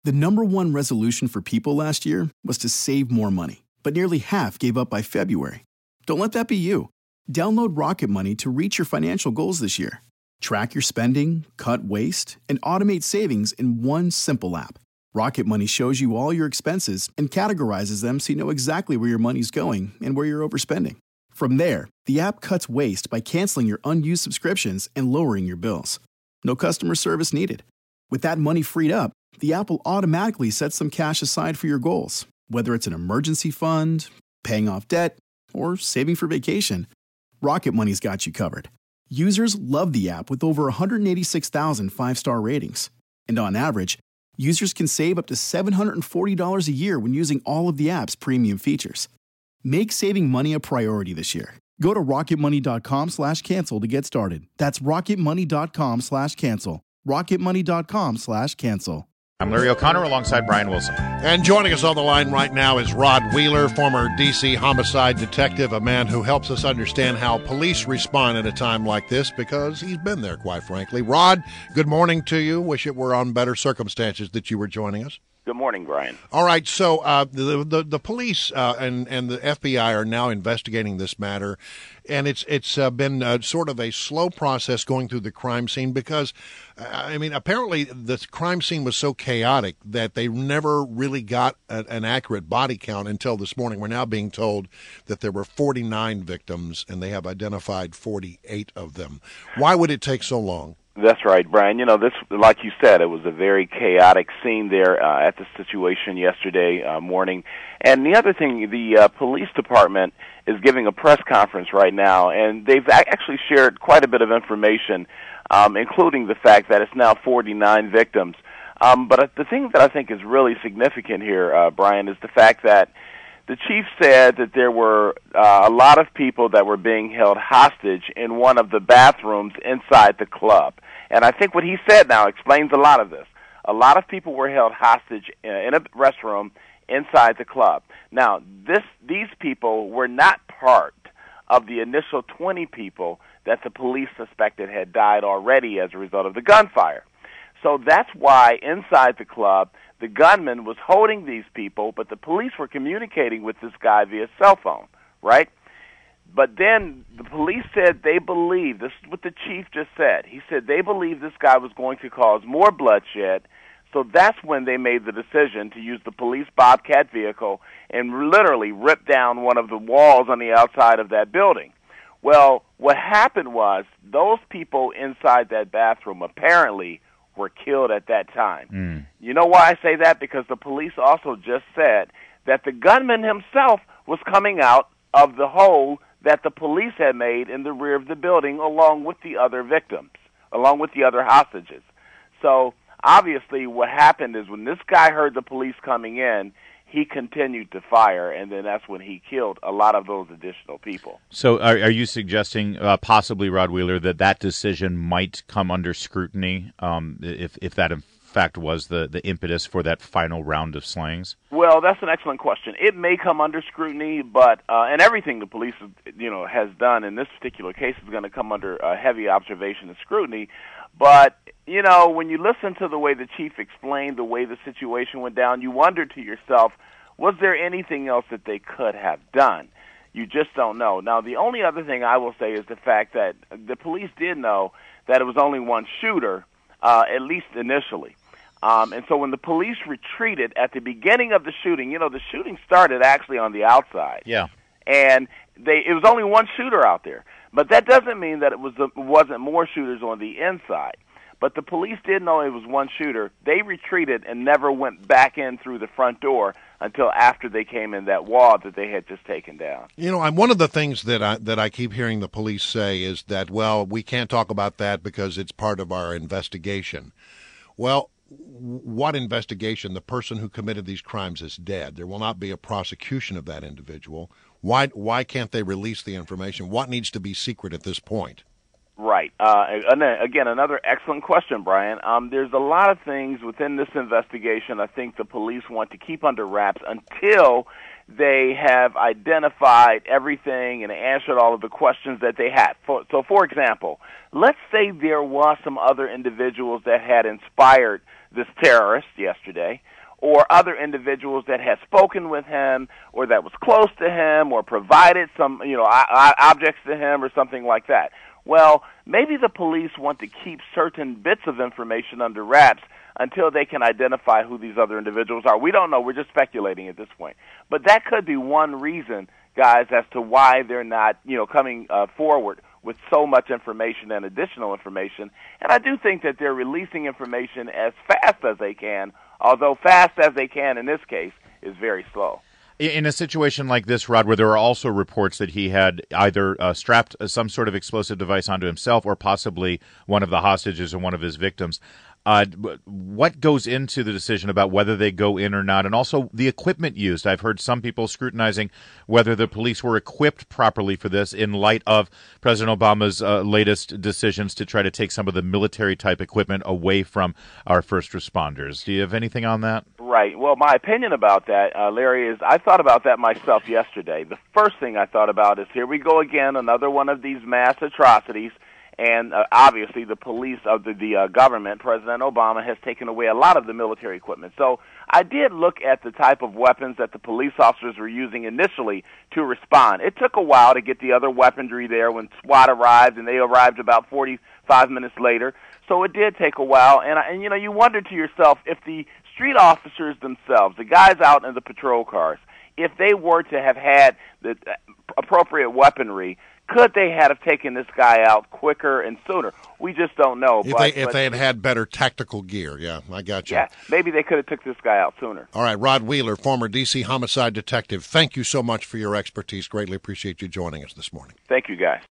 The number one resolution for people last year was to save more money, but nearly half gave up by February. Don't let that be you. Download Rocket Money to reach your financial goals this year. Track your spending, cut waste, and automate savings in one simple app. Rocket Money shows you all your expenses and categorizes them so you know exactly where your money's going and where you're overspending. From there, the app cuts waste by canceling your unused subscriptions and lowering your bills. No customer service needed. With that money freed up, the app will automatically set some cash aside for your goals, whether it's an emergency fund, paying off debt, or saving for vacation. Rocket Money's got you covered. Users love the app with over 186,000 five-star ratings. And on average, users can save up to $740 a year when using all of the app's premium features. Make saving money a priority this year. Go to rocketmoney.com/cancel to get started. That's rocketmoney.com/cancel. rocketmoney.com/cancel. I'm Larry O'Connor alongside Brian Wilson. And joining us on the line right now is Rod Wheeler, former D.C. homicide detective, a man who helps us understand how police respond at a time like this because he's been there, quite frankly. Rod, good morning to you. Wish it were on better circumstances that you were joining us. Good morning, Brian. All right, so the police and the FBI are now investigating this matter, and it's been sort of a slow process going through the crime scene because, apparently the crime scene was so chaotic that they never really got an accurate body count until this morning. We're now being told that there were 49 victims, and they have identified 48 of them. Why would it take so long? That's right, Brian. You know, this, like you said, it was a very chaotic scene there at the situation yesterday morning. And the other thing, the police department is giving a press conference right now, and they've actually shared quite a bit of information, including the fact that it's now 49 victims. But the thing that I think is really significant here, Brian, is the fact that the chief said that there were a lot of people that were being held hostage in one of the bathrooms inside the club. And I think what he said now explains a lot of this. A lot of people were held hostage in a restroom inside the club. Now, these people were not part of the initial 20 people that the police suspected had died already as a result of the gunfire. So that's why inside the club, the gunman was holding these people, but the police were communicating with this guy via cell phone, right? But then the police said they believe, this is what the chief just said, he said they believe this guy was going to cause more bloodshed, so that's when they made the decision to use the police Bobcat vehicle and literally rip down one of the walls on the outside of that building. Well, what happened was those people inside that bathroom apparently were killed at that time. You know why I say that? Because the police also just said that the gunman himself was coming out of the hole that the police had made in the rear of the building along with the other victims, along with the other hostages. So obviously what happened is when this guy heard the police coming in, he continued to fire, and then that's when he killed a lot of those additional people. So are you suggesting possibly, Rod Wheeler, that decision might come under scrutiny if that in fact was the impetus for that final round of slayings? Well, that's an excellent question. It may come under scrutiny, but and everything the police has done in this particular case is going to come under heavy observation and scrutiny. But when you listen to the way the chief explained the way the situation went down, you wonder to yourself, was there anything else that they could have done? You just don't know. Now, the only other thing I will say is the fact that the police did know that it was only one shooter, at least initially. And so when the police retreated at the beginning of the shooting, the shooting started actually on the outside. Yeah. And it was only one shooter out there. But that doesn't mean that it wasn't more shooters on the inside. But the police did know it was one shooter. They retreated and never went back in through the front door until after they came in that wall that they had just taken down. One of the things that I keep hearing the police say is that, well, we can't talk about that because it's part of our investigation. Well, what investigation? The person who committed these crimes is dead. There will not be a prosecution of that individual. Why can't they release the information? What needs to be secret at this point? Right. Again, another excellent question, Brian. There's a lot of things within this investigation I think the police want to keep under wraps until they have identified everything and answered all of the questions that they had. So, for example, let's say there was some other individuals that had inspired this terrorist yesterday. or other individuals that had spoken with him or that was close to him or provided some, objects to him or something like that. Well, maybe the police want to keep certain bits of information under wraps until they can identify who these other individuals are. We don't know. We're just speculating at this point. But that could be one reason, guys, as to why they're not, coming forward with so much information and additional information. And I do think that they're releasing information as fast as they can, although fast as they can in this case is very slow. In a situation like this, Rod, where there are also reports that he had either strapped some sort of explosive device onto himself or possibly one of the hostages or one of his victims, what goes into the decision about whether they go in or not, and also the equipment used? I've heard some people scrutinizing whether the police were equipped properly for this in light of President Obama's latest decisions to try to take some of the military-type equipment away from our first responders. Do you have anything on that? Right. Well, my opinion about that, Larry, is I thought about that myself yesterday. The first thing I thought about is here we go again, another one of these mass atrocities. And obviously the police of the government, President Obama, has taken away a lot of the military equipment. So I did look at the type of weapons that the police officers were using initially to respond. It took a while to get the other weaponry there when SWAT arrived, and they arrived about 45 minutes later. So it did take a while. And you wonder to yourself if the street officers themselves, the guys out in the patrol cars, if they were to have had the appropriate weaponry, could they have taken this guy out quicker and sooner? We just don't know. If they had better tactical gear, yeah, I got you. Yeah, maybe they could have took this guy out sooner. All right, Rod Wheeler, former D.C. homicide detective, thank you so much for your expertise. Greatly appreciate you joining us this morning. Thank you, guys.